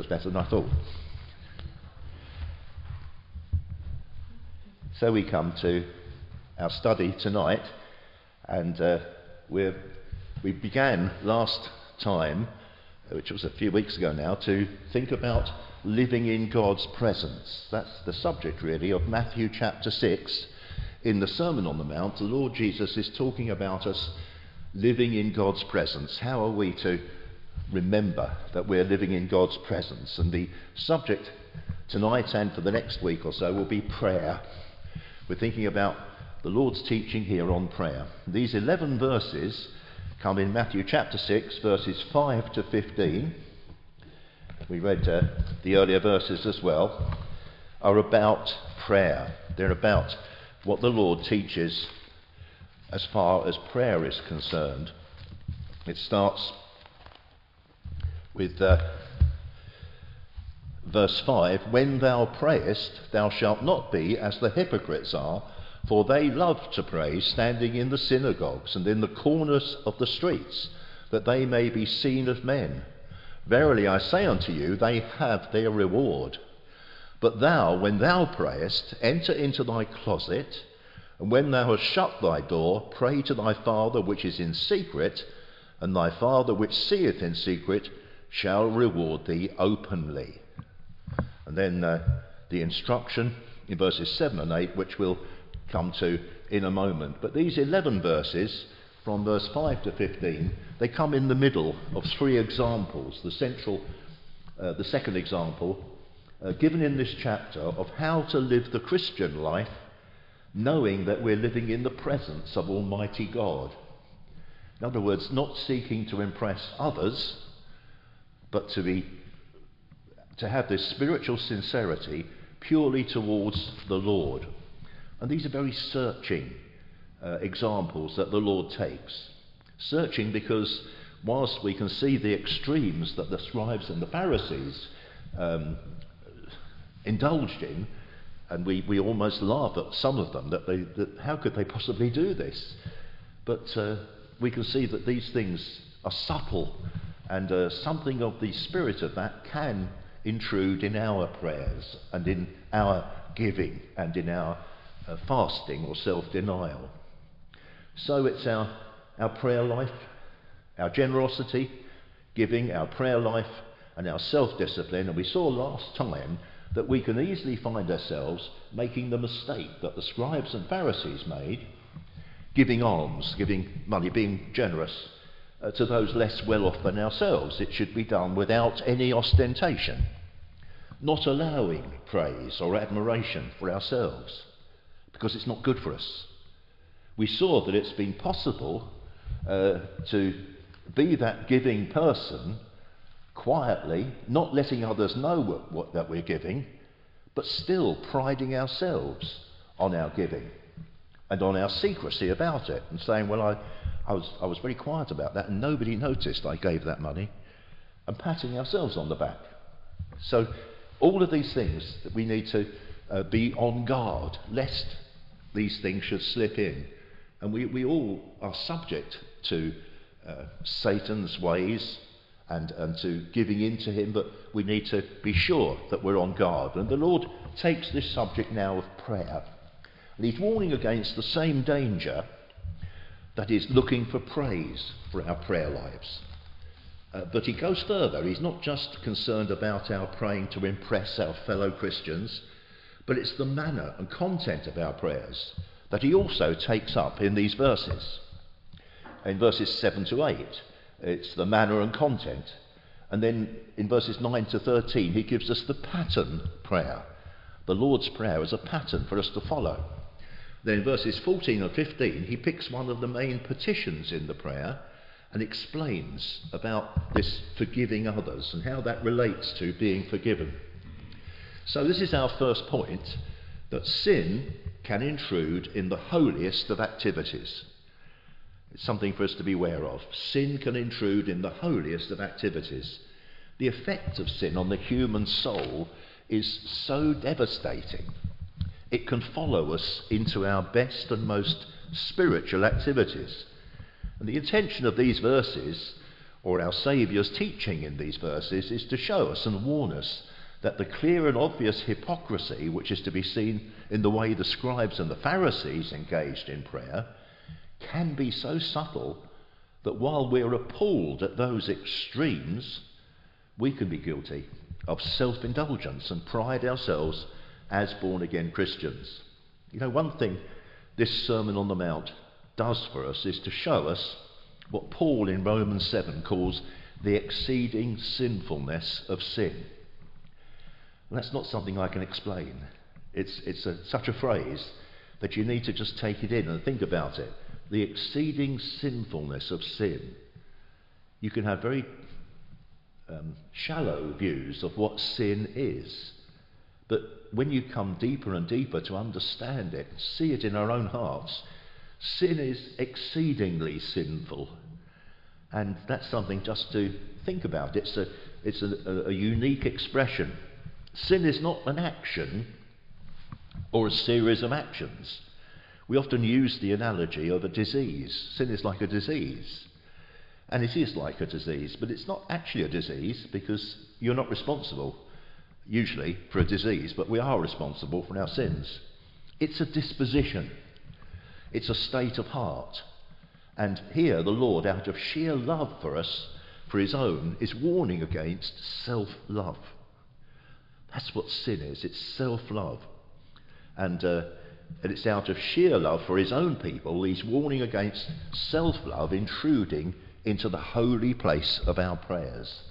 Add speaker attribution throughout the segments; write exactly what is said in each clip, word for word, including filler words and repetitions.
Speaker 1: was better than I thought. So we come to our study tonight, and uh, we're, we began last time, which was a few weeks ago now, to think about living in God's presence. That's the subject really of Matthew chapter six. In the Sermon on the Mount, the Lord Jesus is talking about us living in God's presence. How are we to remember that we're living in God's presence? And the subject tonight and for the next week or so will be prayer. We're thinking about the Lord's teaching here on prayer. These eleven verses come in Matthew chapter six, verses five to fifteen. We read uh, the earlier verses as well, are about prayer. They're about what the Lord teaches as far as prayer is concerned. It starts with uh, verse five, "When thou prayest, thou shalt not be as the hypocrites are, for they love to pray, standing in the synagogues and in the corners of the streets, that they may be seen of men. Verily I say unto you, they have their reward. But thou, when thou prayest, enter into thy closet, and when thou hast shut thy door, pray to thy Father which is in secret, and thy Father which seeth in secret shall reward thee openly." And then uh, the instruction in verses seven and eight, which we'll come to in a moment. But these eleven verses, from verse five to fifteen, they come in the middle of three examples. The central, uh, the second example, uh, given in this chapter, of how to live the Christian life, knowing that we're living in the presence of Almighty God. In other words, not seeking to impress others, but to be to have this spiritual sincerity purely towards the Lord. And these are very searching uh, examples that the Lord takes. Searching because whilst we can see the extremes that the scribes and the Pharisees um, indulged in, and we, we almost laugh at some of them, that they that how could they possibly do this? But uh, we can see that these things are subtle, and uh, something of the spirit of that can intrude in our prayers and in our giving and in our uh, fasting or self-denial. So it's our, our prayer life, our generosity, giving, our prayer life and our self-discipline. And we saw last time that we can easily find ourselves making the mistake that the scribes and Pharisees made, giving alms, giving money, being generous Uh, to those less well off than ourselves. It should be done without any ostentation, not allowing praise or admiration for ourselves, because it's not good for us. We saw that it's been possible uh, to be that giving person quietly, not letting others know what, what that we're giving, but still priding ourselves on our giving and on our secrecy about it, and saying, well, I I was, I was very quiet about that and nobody noticed I gave that money, and patting ourselves on the back. So all of these things that we need to uh, be on guard lest these things should slip in. And we, we all are subject to uh, Satan's ways and, and to giving in to him, but we need to be sure that we're on guard. And the Lord takes this subject now of prayer, and he's warning against the same danger, that is, looking for praise for our prayer lives. Uh, but he goes further. He's not just concerned about our praying to impress our fellow Christians, but it's the manner and content of our prayers that he also takes up in these verses. In verses seven to eight, it's the manner and content. And then in verses nine to thirteen, he gives us the pattern prayer. The Lord's Prayer is a pattern for us to follow. Then in verses fourteen and fifteen, he picks one of the main petitions in the prayer and explains about this forgiving others and how that relates to being forgiven. So this is our first point, that sin can intrude in the holiest of activities. It's something for us to be aware of. Sin can intrude in the holiest of activities. The effect of sin on the human soul is so devastating. It can follow us into our best and most spiritual activities. And the intention of these verses or our Saviour's teaching in these verses is to show us and warn us that the clear and obvious hypocrisy which is to be seen in the way the scribes and the Pharisees engaged in prayer can be so subtle that while we're appalled at those extremes, we can be guilty of self-indulgence and pride ourselves as born-again Christians. You know, one thing this Sermon on the Mount does for us is to show us what Paul in Romans seven calls the exceeding sinfulness of sin. And that's not something I can explain. It's, it's a, such a phrase that you need to just take it in and think about it. The exceeding sinfulness of sin. You can have very um, shallow views of what sin is. But when you come deeper and deeper to understand it, see it in our own hearts, sin is exceedingly sinful. And that's something just to think about. It's a, it's a, a, a unique expression. Sin is not an action or a series of actions. We often use the analogy of a disease. Sin is like a disease. And it is like a disease, but it's not actually a disease because you're not responsible, usually, for a disease, but we are responsible for our sins. It's a disposition. It's a state of heart. And here the Lord, out of sheer love for us, for his own, is warning against self-love. That's what sin is. It's self-love. And, uh, and it's out of sheer love for his own people, he's warning against self-love intruding into the holy place of our prayers.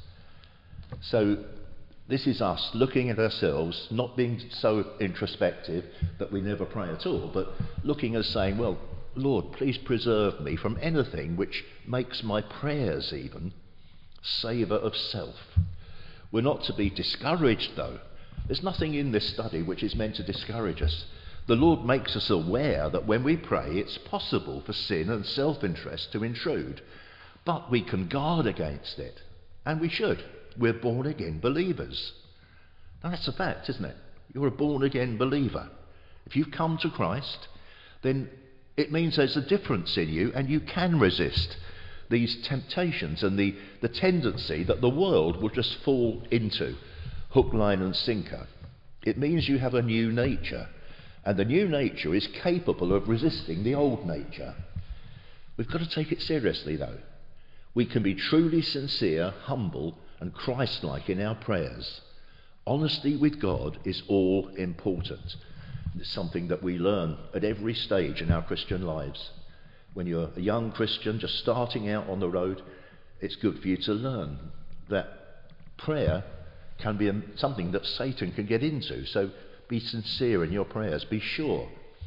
Speaker 1: So this is us looking at ourselves, not being so introspective that we never pray at all, but looking and saying, well, Lord, please preserve me from anything which makes my prayers even savour of self. We're not to be discouraged, though. There's nothing in this study which is meant to discourage us. The Lord makes us aware that when we pray, it's possible for sin and self-interest to intrude, but we can guard against it, and we should. We're born-again believers. Now, that's a fact, isn't it? You're a born-again believer. If you've come to Christ, then it means there's a difference in you, and you can resist these temptations and the, the tendency that the world will just fall into, hook, line and sinker. It means you have a new nature, and the new nature is capable of resisting the old nature. We've got to take it seriously, though. We can be truly sincere, humble and Christ-like in our prayers. Honesty with God is all important. It's something that we learn at every stage in our Christian lives. When you're a young Christian just starting out on the road, it's good for you to learn that prayer can be something that Satan can get into. So be sincere in your prayers, be sure.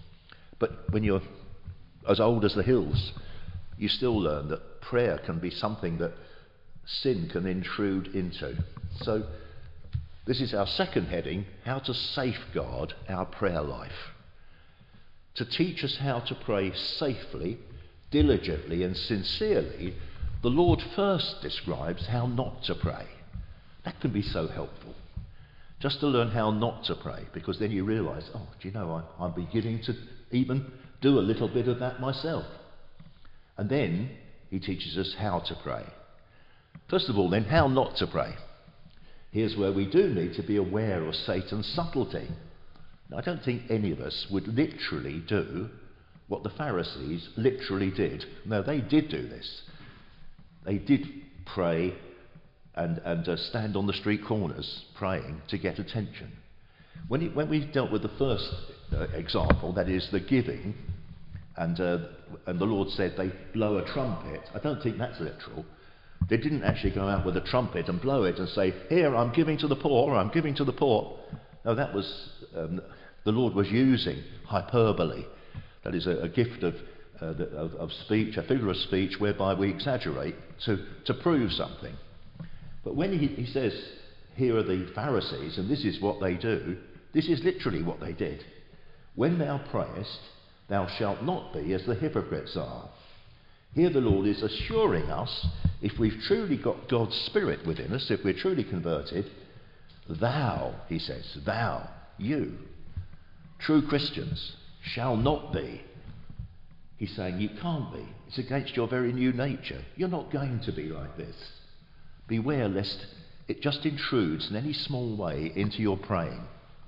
Speaker 1: But when you're as old as the hills, you still learn that prayer can be something that sin can intrude into. So this is our second heading, how to safeguard our prayer life. To teach us how to pray safely, diligently and sincerely, the Lord first describes how not to pray. That can be so helpful. Just to learn how not to pray, because then you realise, oh, do you know, I, I'm beginning to even do a little bit of that myself. And then he teaches us how to pray. First of all, then, how not to pray. Here's where we do need to be aware of Satan's subtlety. Now, I don't think any of us would literally do what the Pharisees literally did. No, they did do this. They did pray and, and uh, stand on the street corners praying to get attention. When, it, when we dealt with the first uh, example, that is the giving, and, uh, and the Lord said they blow a trumpet, I don't think that's literal. They didn't actually go out with a trumpet and blow it and say, here, I'm giving to the poor, I'm giving to the poor. No, that was, um, the Lord was using hyperbole. That is a, a gift of, uh, the, of, of speech, a figure of speech whereby we exaggerate to, to prove something. But when he, he says, here are the Pharisees, and this is what they do, this is literally what they did. When thou prayest, thou shalt not be as the hypocrites are. Here the Lord is assuring us, if we've truly got God's Spirit within us, if we're truly converted, thou, he says, thou, you, true Christians, shall not be. He's saying you can't be. It's against your very new nature. You're not going to be like this. Beware lest it just intrudes in any small way into your praying.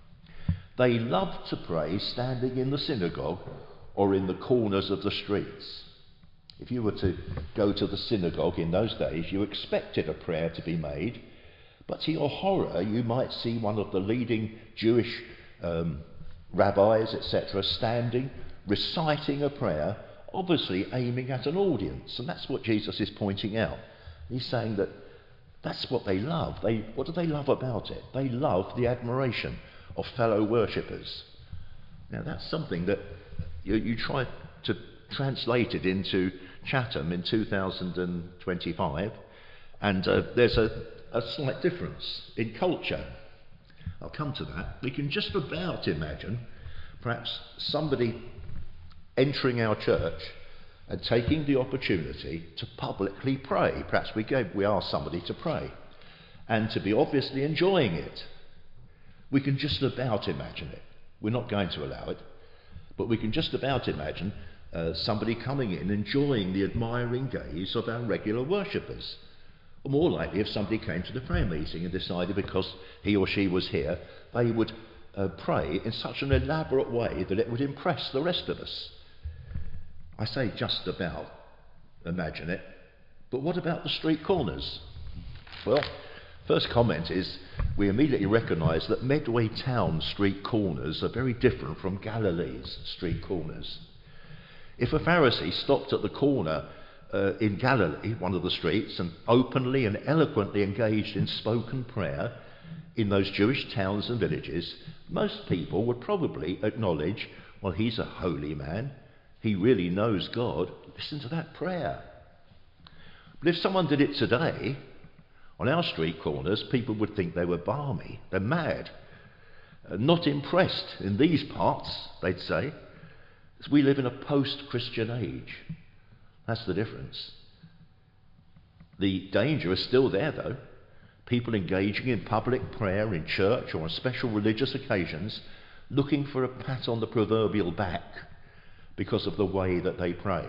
Speaker 1: They loved to pray standing in the synagogue or in the corners of the streets. If you were to go to the synagogue in those days, you expected a prayer to be made, but to your horror, you might see one of the leading Jewish um, rabbis, et cetera, standing, reciting a prayer, obviously aiming at an audience. And that's what Jesus is pointing out. He's saying that that's what they love. They, what do they love about it? They love the admiration of fellow worshippers. Now that's something that you, you try to translate it into Chatham in two thousand twenty-five, and uh, there's a, a slight difference in culture. I'll come to that. We can just about imagine perhaps somebody entering our church and taking the opportunity to publicly pray. Perhaps we gave, we asked somebody to pray and to be obviously enjoying it. We can just about imagine it. We're not going to allow it, but we can just about imagine uh, somebody coming in, enjoying the admiring gaze of our regular worshippers. Or more likely, if somebody came to the prayer meeting and decided because he or she was here, they would uh, pray in such an elaborate way that it would impress the rest of us. I say just about imagine it, but what about the street corners? Well, first comment is we immediately recognise that Medway Town street corners are very different from Galilee's street corners. If a Pharisee stopped at the corner uh, in Galilee, one of the streets, and openly and eloquently engaged in spoken prayer in those Jewish towns and villages, most people would probably acknowledge, well, he's a holy man. He really knows God. Listen to that prayer. But if someone did it today, on our street corners, people would think they were balmy. They're mad. Uh, not impressed in these parts, they'd say. Because we live in a post-Christian age. That's the difference. The danger is still there, though. People engaging in public prayer in church or on special religious occasions, looking for a pat on the proverbial back because of the way that they pray.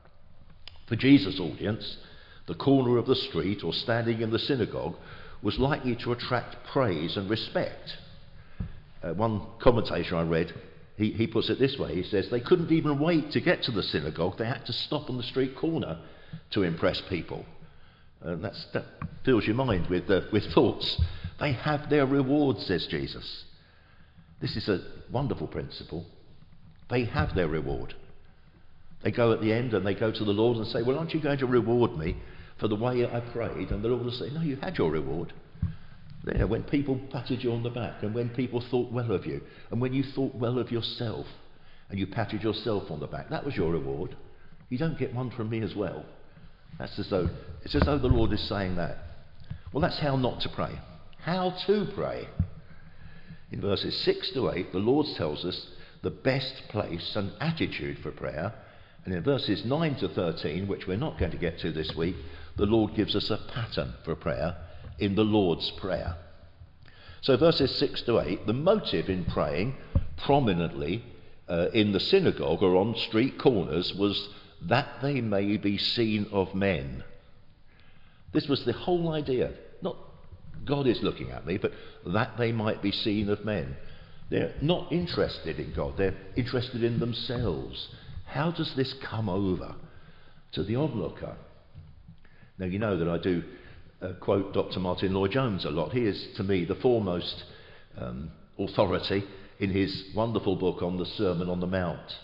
Speaker 1: For Jesus' audience, the corner of the street or standing in the synagogue was likely to attract praise and respect. Uh, one commentator I read, he, he puts it this way, he says, they couldn't even wait to get to the synagogue, they had to stop on the street corner to impress people. And that's, that fills your mind with, uh, with thoughts. They have their reward, says Jesus. This is a wonderful principle. They have their reward. They go at the end and they go to the Lord and say, well, aren't you going to reward me for the way I prayed? And the Lord will say, no, you had your reward. There, when people patted you on the back and when people thought well of you and when you thought well of yourself and you patted yourself on the back, that was your reward. You don't get one from me as well. That's as though, it's as though the Lord is saying that. Well, that's how not to pray. How to pray. In verses six to eight, the Lord tells us the best place and attitude for prayer. And in verses nine to thirteen, which we're not going to get to this week, the Lord gives us a pattern for prayer in the Lord's Prayer. So verses six to eight, the motive in praying prominently uh, in the synagogue or on street corners was that they may be seen of men. This was the whole idea. Not God is looking at me, but that they might be seen of men. They're not interested in God, they're interested in themselves. How does this come over to the onlooker? Now, you know that I do uh, quote Doctor Martin Lloyd-Jones a lot. He is, to me, the foremost um, authority in his wonderful book on the Sermon on the Mount.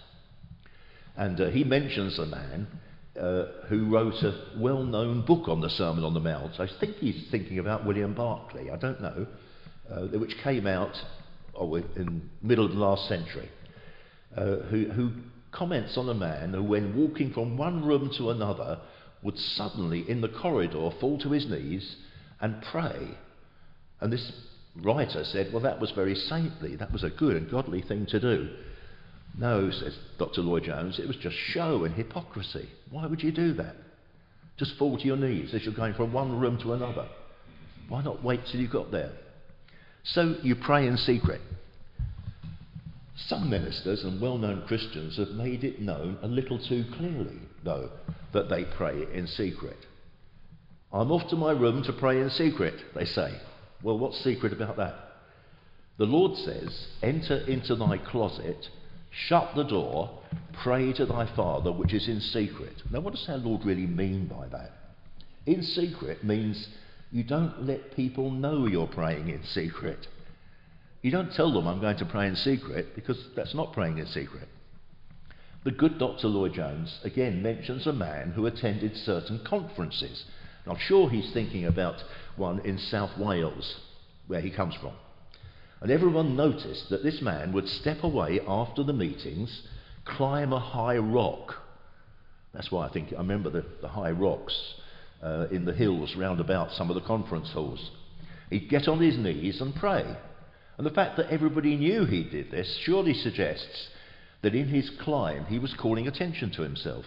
Speaker 1: And uh, he mentions a man uh, who wrote a well-known book on the Sermon on the Mount. I think he's thinking about William Barclay, I don't know, uh, which came out oh, in the middle of the last century, uh, who, who comments on a man who, when walking from one room to another, would suddenly, in the corridor, fall to his knees and pray. And this writer said, well, that was very saintly. That was a good and godly thing to do. No, says Doctor Lloyd-Jones, it was just show and hypocrisy. Why would you do that? Just fall to your knees as you're going from one room to another. Why not wait till you got there? So you pray in secret. Some ministers and well-known Christians have made it known a little too clearly, though, that they pray in secret. I'm off to my room to pray in secret, they say. Well, what's secret about that? The Lord says, enter into thy closet, shut the door, pray to thy Father which is in secret. Now, what does our Lord really mean by that? In secret means you don't let people know you're praying in secret. You don't tell them I'm going to pray in secret, because that's not praying in secret. The good Doctor Lloyd-Jones again mentions a man who attended certain conferences. And I'm sure he's thinking about one in South Wales, where he comes from. And everyone noticed that this man would step away after the meetings, climb a high rock. That's why I think I remember the, the high rocks uh, in the hills round about some of the conference halls. He'd get on his knees and pray. And the fact that everybody knew he did this surely suggests that in his climb he was calling attention to himself.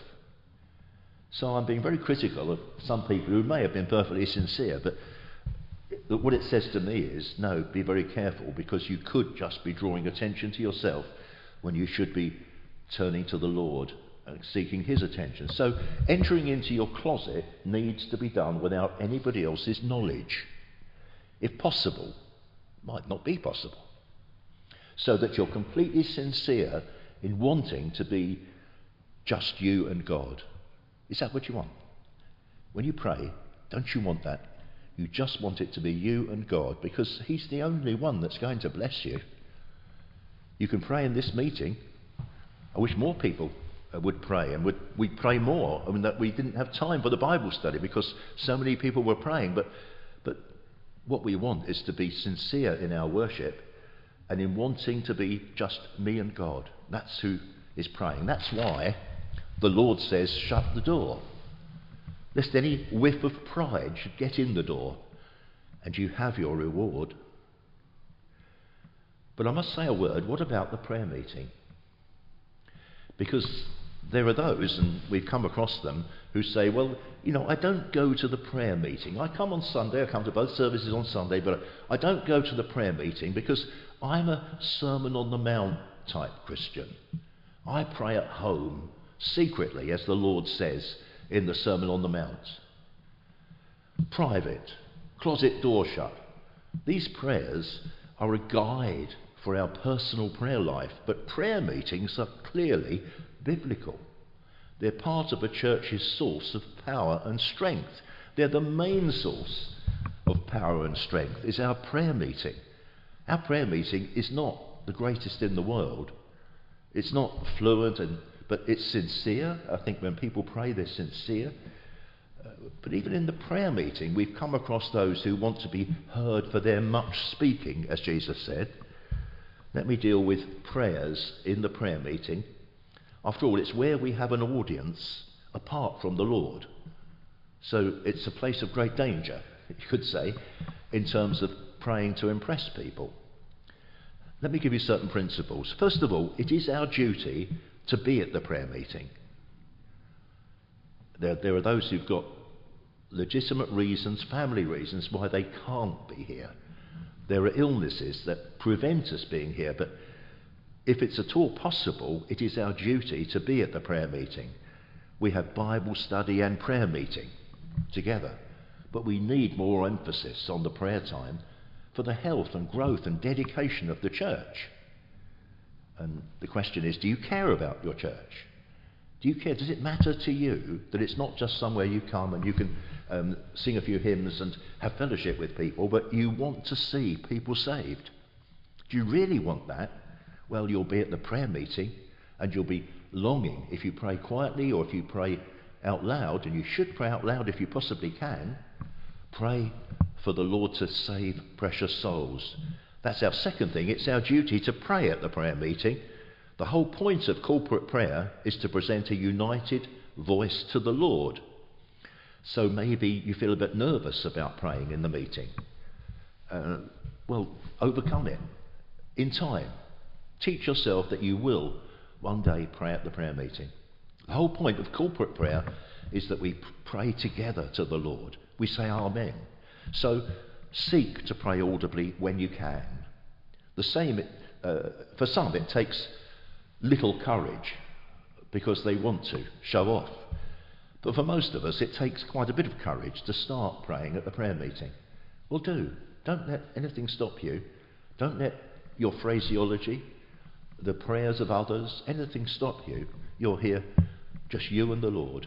Speaker 1: So I'm being very critical of some people who may have been perfectly sincere, but what it says to me is, no, be very careful, because you could just be drawing attention to yourself when you should be turning to the Lord and seeking his attention. So entering into your closet needs to be done without anybody else's knowledge. If possible, might not be possible. So that you're completely sincere in wanting to be just you and God. Is that what you want? When you pray, don't you want that? You just want it to be you and God, because he's the only one that's going to bless you. You can pray in this meeting. I wish more people would pray, and would we pray more. I mean, that we didn't have time for the Bible study because so many people were praying, but but what we want is to be sincere in our worship and in wanting to be just me and God. That's who is praying. That's why the Lord says, shut the door, lest any whiff of pride should get in the door and you have your reward. But I must say a word, what about the prayer meeting? Because there are those, and we've come across them, who say, well, you know, I don't go to the prayer meeting. I come on Sunday, I come to both services on Sunday, but I don't go to the prayer meeting because I'm a Sermon on the Mount type Christian. I pray at home, secretly, as the Lord says in the Sermon on the Mount. Private, closet door shut. These prayers are a guide for our personal prayer life, but prayer meetings are clearly biblical. They're part of a church's source of power and strength. They're the main source of power and strength, is our prayer meeting. Our prayer meeting is not the greatest in the world. It's not fluent, and but it's sincere. I think when people pray, they're sincere. Uh, but even in the prayer meeting, we've come across those who want to be heard for their much speaking, as Jesus said. Let me deal with prayers in the prayer meeting. After all, it's where we have an audience apart from the Lord. So it's a place of great danger, you could say, in terms of praying to impress people. Let me give you certain principles. First of all, it is our duty to be at the prayer meeting. There, there are those who've got legitimate reasons, family reasons, why they can't be here. There are illnesses that prevent us being here, but if it's at all possible, it is our duty to be at the prayer meeting. We have Bible study and prayer meeting together, but we need more emphasis on the prayer time for the health and growth and dedication of the church. And the question is, do you care about your church? Do you care? Does it matter to you that it's not just somewhere you come and you can um, sing a few hymns and have fellowship with people, but you want to see people saved? Do you really want that? Well, you'll be at the prayer meeting and you'll be longing, if you pray quietly or if you pray out loud, and you should pray out loud if you possibly can, pray for the Lord to save precious souls. That's our second thing. It's our duty to pray at the prayer meeting. The whole point of corporate prayer is to present a united voice to the Lord. So maybe you feel a bit nervous about praying in the meeting. Uh, well, overcome it in time. Teach yourself that you will one day pray at the prayer meeting. The whole point of corporate prayer is that we pray together to the Lord. We say Amen. So seek to pray audibly when you can. The same uh, for some it takes little courage because they want to show off. But for most of us, it takes quite a bit of courage to start praying at the prayer meeting. Well, do. Don't let anything stop you. Don't let your phraseology, the prayers of others, anything stop you. You're here, just you and the Lord.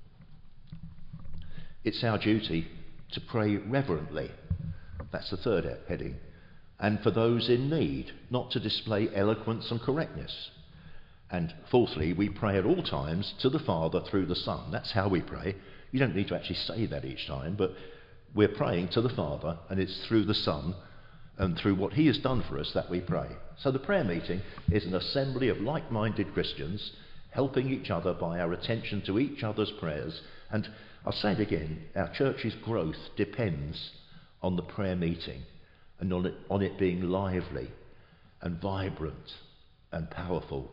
Speaker 1: It's our duty to pray reverently. That's the third heading. And for those in need, not to display eloquence and correctness. And fourthly, we pray at all times to the Father through the Son. That's how we pray. You don't need to actually say that each time, but we're praying to the Father, and it's through the Son and through what He has done for us that we pray. So the prayer meeting is an assembly of like-minded Christians helping each other by our attention to each other's prayers. And I'll say it again, our church's growth depends on the prayer meeting and on it, on it being lively and vibrant and powerful.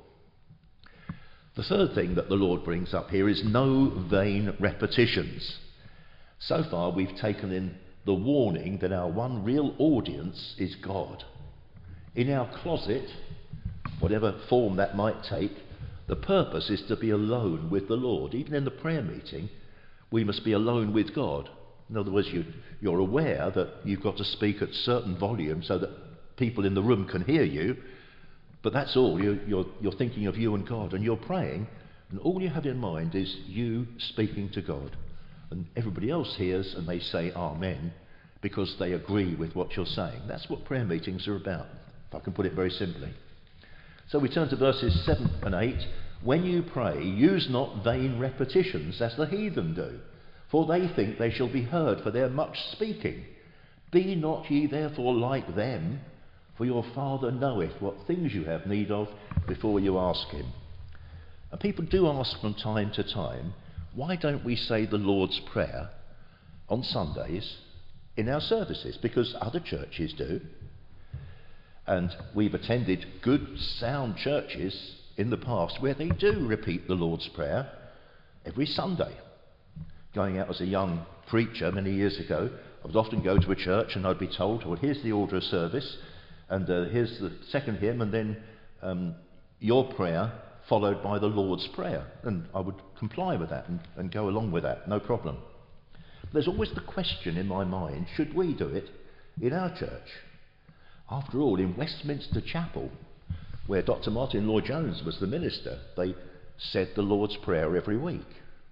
Speaker 1: The third thing that the Lord brings up here is no vain repetitions. So far we've taken in the warning that our one real audience is God. In our closet, whatever form that might take, the purpose is to be alone with the Lord. Even in the prayer meeting, we must be alone with God. In other words, you, you're aware that you've got to speak at certain volume so that people in the room can hear you. But that's all. You're, you're, you're thinking of you and God, and you're praying, and all you have in mind is you speaking to God. And everybody else hears, and they say Amen, because they agree with what you're saying. That's what prayer meetings are about, if I can put it very simply. So we turn to verses seven and eight. When you pray, use not vain repetitions, as the heathen do, for they think they shall be heard for their much speaking. Be not ye therefore like them, for your Father knoweth what things you have need of before you ask Him. And people do ask from time to time, why don't we say the Lord's Prayer on Sundays in our services? Because other churches do. And we've attended good, sound churches in the past where they do repeat the Lord's Prayer every Sunday. Going out as a young preacher many years ago, I would often go to a church and I'd be told, well, here's the order of service, and uh, here's the second hymn, and then um, your prayer followed by the Lord's Prayer. And I would comply with that and, and go along with that, no problem. But there's always the question in my mind, should we do it in our church? After all, in Westminster Chapel, where Doctor Martin Lloyd-Jones was the minister, they said the Lord's Prayer every week.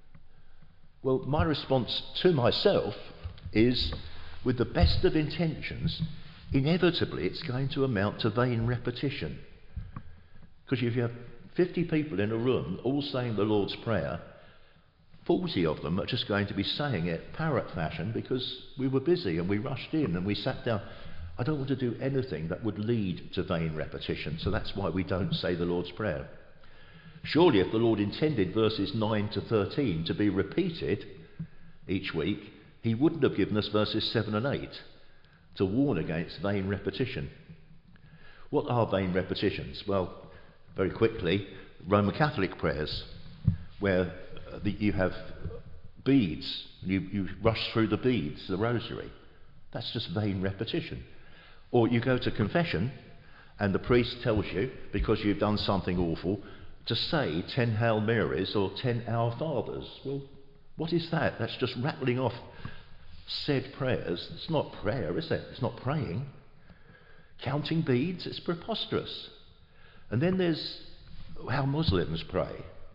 Speaker 1: Well, my response to myself is, with the best of intentions, inevitably it's going to amount to vain repetition. Because if you have fifty people in a room all saying the Lord's Prayer, forty of them are just going to be saying it parrot fashion because we were busy and we rushed in and we sat down. I don't want to do anything that would lead to vain repetition, so that's why we don't say the Lord's Prayer. Surely if the Lord intended verses nine to thirteen to be repeated each week, He wouldn't have given us verses seven and eight to warn against vain repetition. What are vain repetitions? Well, very quickly, Roman Catholic prayers, where uh, the, you have beads, you, you rush through the beads, the rosary. That's just vain repetition. Or you go to confession, and the priest tells you, because you've done something awful, to say ten Hail Marys or ten Our Fathers. Well, what is that? That's just rattling off said prayers. It's not prayer, is it? It's not praying. Counting beads, it's preposterous. And then there's how Muslims pray.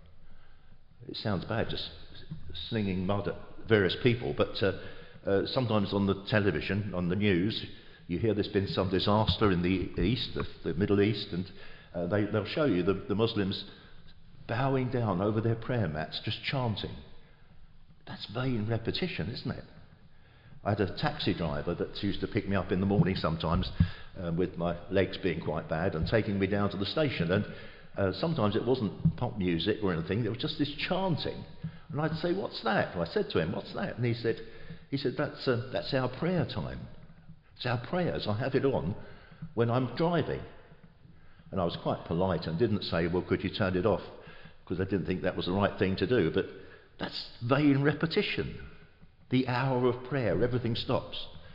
Speaker 1: It sounds bad, just slinging mud at various people, but uh, uh, sometimes on the television, on the news, you hear there's been some disaster in the East, the, the Middle East, and uh, they, they'll show you the, the Muslims bowing down over their prayer mats, just chanting. That's vain repetition, isn't it? I had a taxi driver that used to pick me up in the morning sometimes, uh, with my legs being quite bad, and taking me down to the station. And uh, sometimes it wasn't pop music or anything, there was just this chanting. And I'd say, what's that? And I said to him, what's that? And he said, he said that's, uh, that's our prayer time. It's our prayers. I have it on when I'm driving. And I was quite polite and didn't say, well, could you turn it off? Because I didn't think that was the right thing to do. But that's vain repetition. The hour of prayer, everything stops.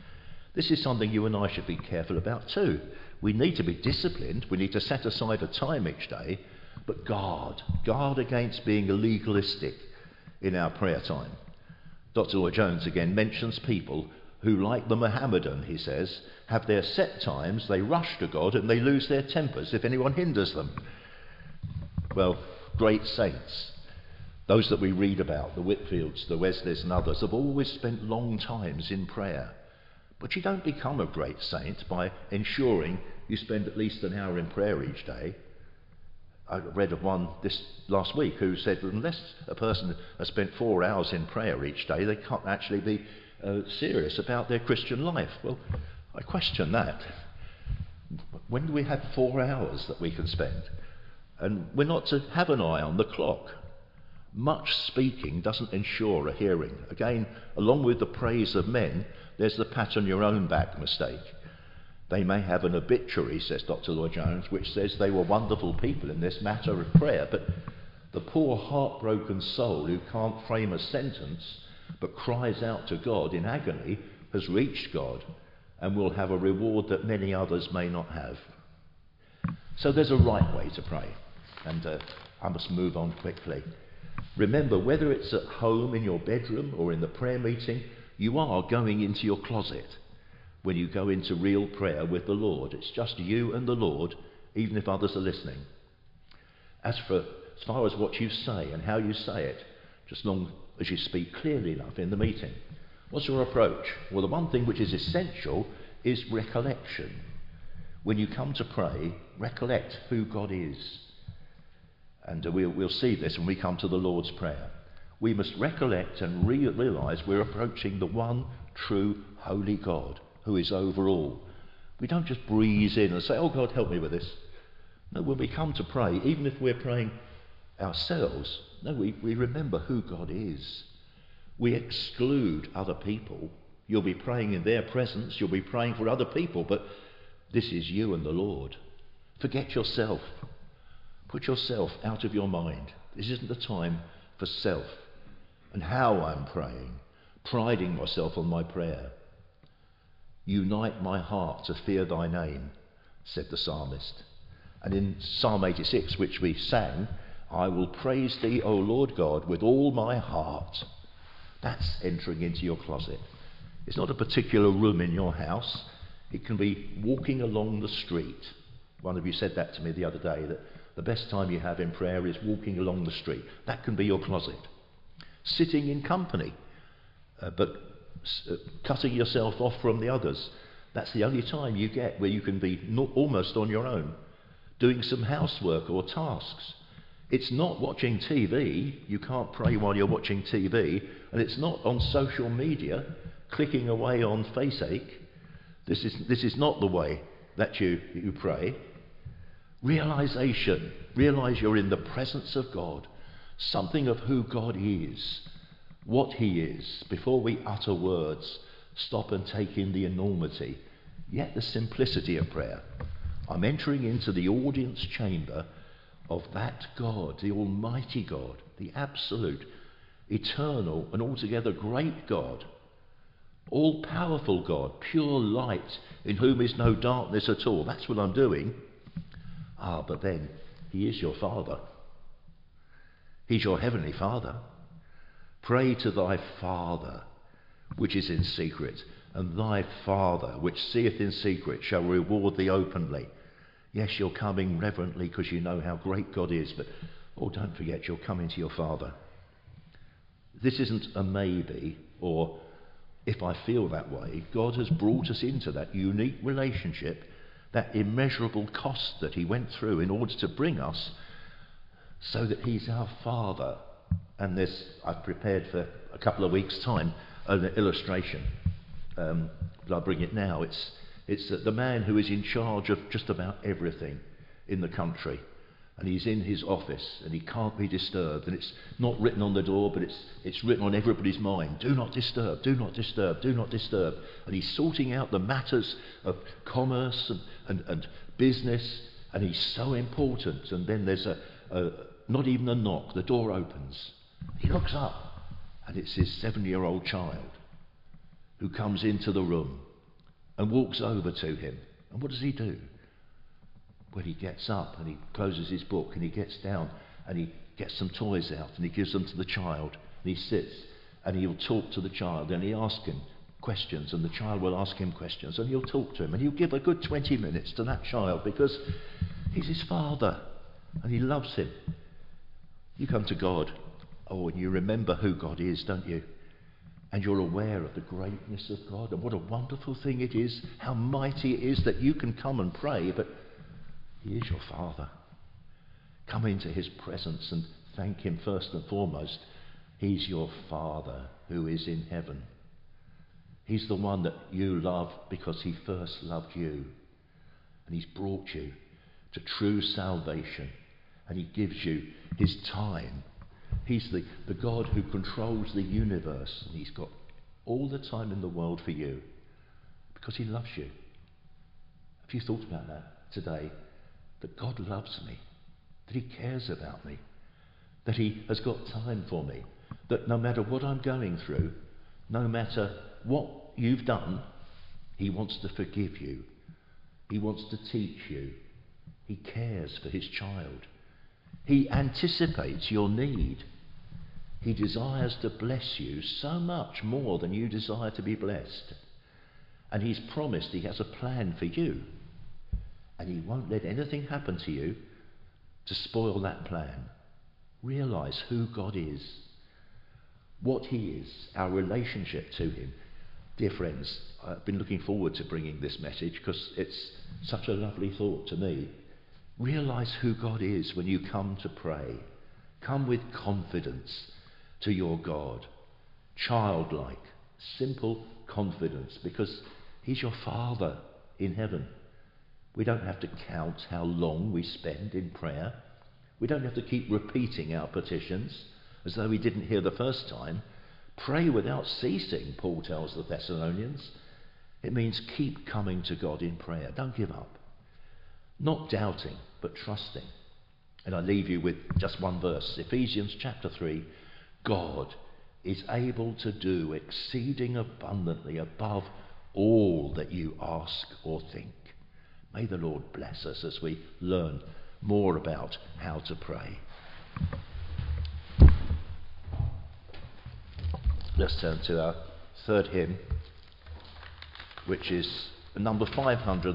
Speaker 1: This is something you and I should be careful about too. We need to be disciplined. We need to set aside a time each day, but guard, guard against being legalistic in our prayer time. Doctor Lloyd-Jones again mentions people who, like the Mohammedan, he says, have their set times, they rush to God and they lose their tempers if anyone hinders them. Well, great saints, those that we read about, the Whitfields, the Wesleys and others, have always spent long times in prayer. But you don't become a great saint by ensuring you spend at least an hour in prayer each day. I read of one this last week who said unless a person has spent four hours in prayer each day, they can't actually be uh, serious about their Christian life. Well, I question that. When do we have four hours that we can spend? And we're not to have an eye on the clock. Much speaking doesn't ensure a hearing. Again, along with the praise of men, there's the pat on your own back mistake. They may have an obituary, says Doctor Lloyd-Jones, which says they were wonderful people in this matter of prayer, but the poor heartbroken soul who can't frame a sentence but cries out to God in agony has reached God and will have a reward that many others may not have. So there's a right way to pray, and uh, I must move on quickly. Remember, whether it's at home, in your bedroom, or in the prayer meeting, you are going into your closet when you go into real prayer with the Lord. It's just you and the Lord, even if others are listening. As for as far as what you say and how you say it, just long as you speak clearly enough in the meeting. What's your approach? Well, the one thing which is essential is recollection. When you come to pray, recollect who God is. And uh, we'll, we'll see this when we come to the Lord's Prayer. We must recollect and re- realise we're approaching the one true holy God who is over all. We don't just breeze in and say, oh God, help me with this. No, when we come to pray, even if we're praying ourselves, no, we, we remember who God is. We exclude other people. You'll be praying in their presence, you'll be praying for other people, but this is you and the Lord. Forget yourself. Put yourself out of your mind. This isn't the time for self and how I'm praying, priding myself on my prayer. Unite my heart to fear thy name, said the psalmist. And in Psalm eighty-six, which we sang, I will praise thee, O Lord God, with all my heart. That's entering into your closet. It's not a particular room in your house. It can be walking along the street. One of you said that to me the other day, that the best time you have in prayer is walking along the street. That can be your closet. Sitting in company, uh, but uh, cutting yourself off from the others. That's the only time you get where you can be not, almost on your own, doing some housework or tasks. It's not watching T V. You can't pray while you're watching T V. And it's not on social media, clicking away on FaceAche. This is, this is not the way that you, you pray. Realization. Realize you're in the presence of God. Something of who God is, what he is, before we utter words. Stop and take in the enormity, yet the simplicity of prayer. I'm entering into the audience chamber of that God, the Almighty God, the absolute, eternal and altogether great God, all-powerful God, pure light, in whom is no darkness at all. That's what I'm doing. Ah, but then he is your Father. He's your heavenly Father. Pray to thy Father, which is in secret, and thy Father, which seeth in secret, shall reward thee openly. Yes, you're coming reverently because you know how great God is, but oh, don't forget you're coming to your Father. This isn't a maybe, or if I feel that way. God has brought us into that unique relationship, that immeasurable cost that he went through in order to bring us, so that he's our Father. And this, I've prepared for a couple of weeks' time an illustration, um, but I'll bring it now. It's It's the man who is in charge of just about everything in the country, and he's in his office and he can't be disturbed, and it's not written on the door, but it's it's written on everybody's mind. Do not disturb, do not disturb, do not disturb. And he's sorting out the matters of commerce and, and, and business, and he's so important. And then there's a, a not even a knock, the door opens. He looks up, and it's his seven-year-old child who comes into the room. and walks over to him. And what does he do? Well, he gets up and he closes his book and he gets down and he gets some toys out and he gives them to the child. And he sits and he'll talk to the child and he asks him questions, and the child will ask him questions, and he'll talk to him, and he'll give a good twenty minutes to that child because he's his father and he loves him. You come to God, oh, and you remember who God is, don't you? And you're aware of the greatness of God and what a wonderful thing it is, how mighty it is that you can come and pray, but he is your Father. Come into his presence and thank him first and foremost. He's your Father who is in heaven. He's the one that you love because he first loved you. And he's brought you to true salvation. And he gives you his time. He's the, the God who controls the universe. And he's got all the time in the world for you because he loves you. Have you thought about that today? That God loves me. That he cares about me. That he has got time for me. That no matter what I'm going through, no matter what you've done, he wants to forgive you. He wants to teach you. He cares for his child. He anticipates your need. He desires to bless you so much more than you desire to be blessed. And he's promised he has a plan for you. And he won't let anything happen to you to spoil that plan. Realise who God is, what he is, our relationship to him. Dear friends, I've been looking forward to bringing this message because it's such a lovely thought to me. Realise who God is when you come to pray. Come with confidence to your God. Childlike, simple confidence, because he's your Father in heaven. We don't have to count how long we spend in prayer. We don't have to keep repeating our petitions as though we didn't hear the first time. Pray without ceasing, Paul tells the Thessalonians. It means keep coming to God in prayer. Don't give up. Not doubting, but trusting. And I leave you with just one verse. Ephesians chapter three. God is able to do exceeding abundantly above all that you ask or think. May the Lord bless us as we learn more about how to pray. Let's turn to our third hymn, which is number five hundred.